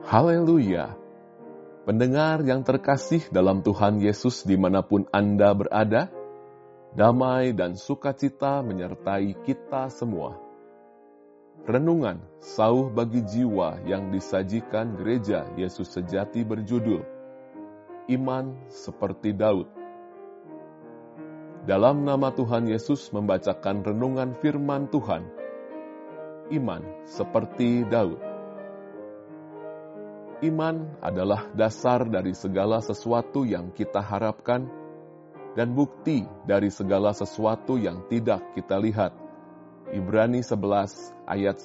Haleluya! Pendengar yang terkasih dalam Tuhan Yesus dimanapun Anda berada, damai dan sukacita menyertai kita semua. Renungan sauh bagi jiwa yang disajikan Gereja Yesus Sejati berjudul Iman Seperti Daud. Dalam nama Tuhan Yesus membacakan renungan firman Tuhan, Iman Seperti Daud. Iman adalah dasar dari segala sesuatu yang kita harapkan dan bukti dari segala sesuatu yang tidak kita lihat. Ibrani 11 ayat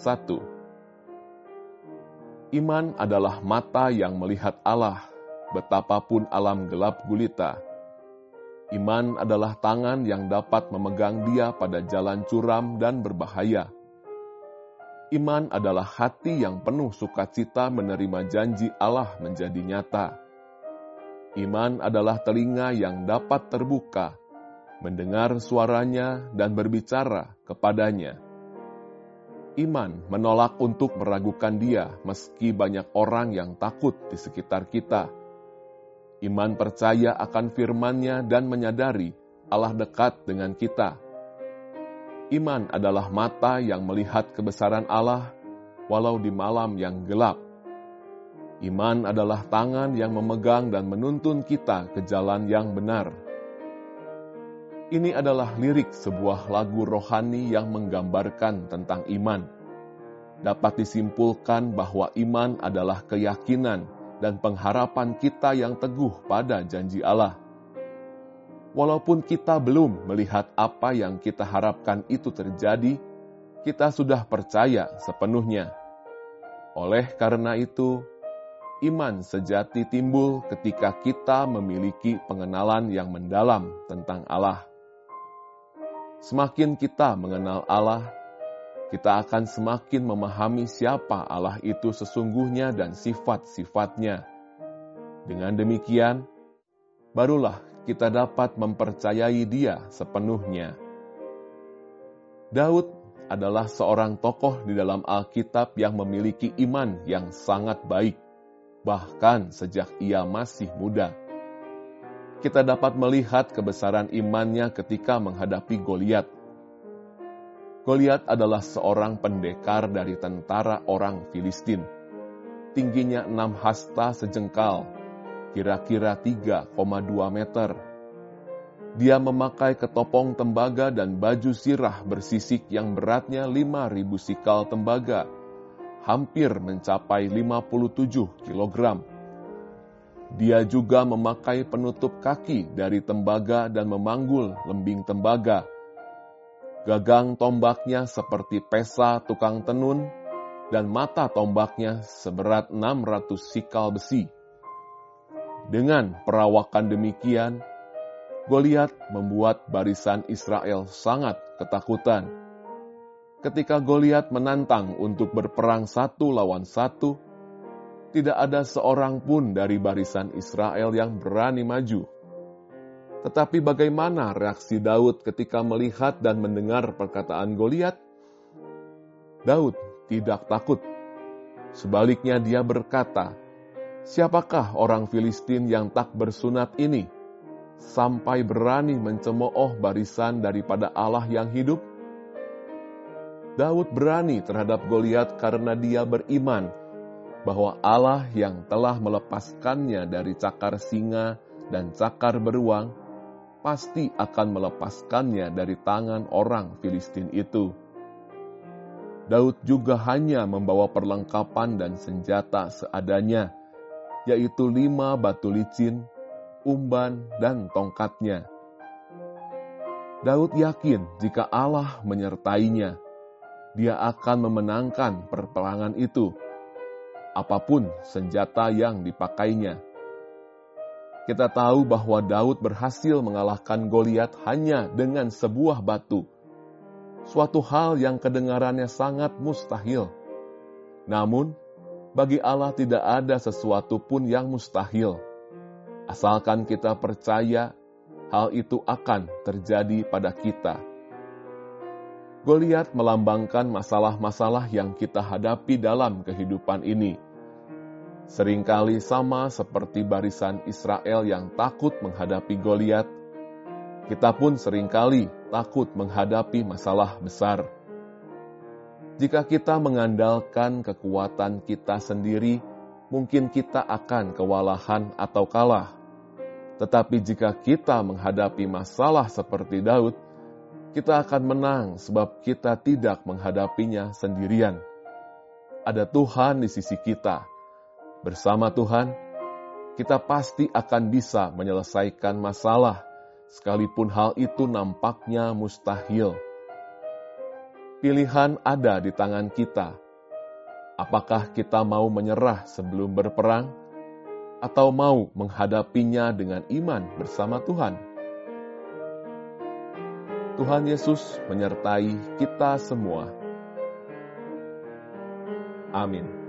1. Iman adalah mata yang melihat Allah, betapapun alam gelap gulita. Iman adalah tangan yang dapat memegang Dia pada jalan curam dan berbahaya. Iman adalah hati yang penuh sukacita menerima janji Allah menjadi nyata. Iman adalah telinga yang dapat terbuka, mendengar suaranya dan berbicara kepadanya. Iman menolak untuk meragukan Dia meski banyak orang yang takut di sekitar kita. Iman percaya akan firman-Nya dan menyadari Allah dekat dengan kita. Iman adalah mata yang melihat kebesaran Allah walau di malam yang gelap. Iman adalah tangan yang memegang dan menuntun kita ke jalan yang benar. Ini adalah lirik sebuah lagu rohani yang menggambarkan tentang iman. Dapat disimpulkan bahwa iman adalah keyakinan dan pengharapan kita yang teguh pada janji Allah. Walaupun kita belum melihat apa yang kita harapkan itu terjadi, kita sudah percaya sepenuhnya. Oleh karena itu, iman sejati timbul ketika kita memiliki pengenalan yang mendalam tentang Allah. Semakin kita mengenal Allah, kita akan semakin memahami siapa Allah itu sesungguhnya dan sifat-sifatnya. Dengan demikian, barulah kita dapat mempercayai Dia sepenuhnya. Daud adalah seorang tokoh di dalam Alkitab yang memiliki iman yang sangat baik, bahkan sejak ia masih muda. Kita dapat melihat kebesaran imannya ketika menghadapi Goliat. Goliat adalah seorang pendekar dari tentara orang Filistin. Tingginya 6 hasta sejengkal, kira-kira 3,2 meter. Dia memakai ketopong tembaga dan baju sirah bersisik yang beratnya 5.000 sikal tembaga, hampir mencapai 57 kilogram. Dia juga memakai penutup kaki dari tembaga dan memanggul lembing tembaga. Gagang tombaknya seperti pesa tukang tenun, dan mata tombaknya seberat 600 sikal besi. Dengan perawakan demikian, Goliat membuat barisan Israel sangat ketakutan. Ketika Goliat menantang untuk berperang 1 lawan 1, tidak ada seorang pun dari barisan Israel yang berani maju. Tetapi bagaimana reaksi Daud ketika melihat dan mendengar perkataan Goliat? Daud tidak takut. Sebaliknya dia berkata, "Siapakah orang Filistin yang tak bersunat ini, sampai berani mencemooh barisan daripada Allah yang hidup?" Daud berani terhadap Goliat karena dia beriman bahwa Allah yang telah melepaskannya dari cakar singa dan cakar beruang, pasti akan melepaskannya dari tangan orang Filistin itu. Daud juga hanya membawa perlengkapan dan senjata seadanya, yaitu 5 batu licin, umban, dan tongkatnya. Daud yakin jika Allah menyertainya, dia akan memenangkan peperangan itu, apapun senjata yang dipakainya. Kita tahu bahwa Daud berhasil mengalahkan Goliat hanya dengan sebuah batu, suatu hal yang kedengarannya sangat mustahil. Namun, bagi Allah tidak ada sesuatu pun yang mustahil. Asalkan kita percaya, hal itu akan terjadi pada kita. Goliat melambangkan masalah-masalah yang kita hadapi dalam kehidupan ini. Seringkali sama seperti barisan Israel yang takut menghadapi Goliat, kita pun seringkali takut menghadapi masalah besar. Jika kita mengandalkan kekuatan kita sendiri, mungkin kita akan kewalahan atau kalah. Tetapi jika kita menghadapi masalah seperti Daud, kita akan menang sebab kita tidak menghadapinya sendirian. Ada Tuhan di sisi kita. Bersama Tuhan, kita pasti akan bisa menyelesaikan masalah, sekalipun hal itu nampaknya mustahil. Pilihan ada di tangan kita. Apakah kita mau menyerah sebelum berperang, atau mau menghadapinya dengan iman bersama Tuhan? Tuhan Yesus menyertai kita semua. Amin.